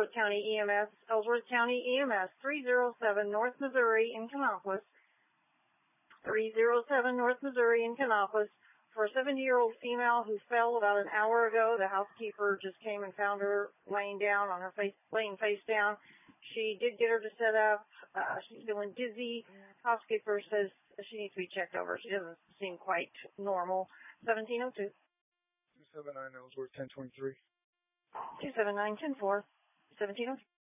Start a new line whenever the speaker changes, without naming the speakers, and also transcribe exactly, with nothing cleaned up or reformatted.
Ellsworth County E M S, Ellsworth County E M S, three oh seven North Missouri in Kannapolis, three oh seven North Missouri in Kannapolis, for a seventy-year-old female who fell about an hour ago. The housekeeper just came and found her laying down on her face, laying face down. She did get her to sit up. Uh, she's feeling dizzy. Housekeeper says she needs to be checked over. She doesn't seem quite normal. seventeen oh two.
two seven nine Ellsworth ten twenty-three.
two seven nine one oh four. seventeen oh two.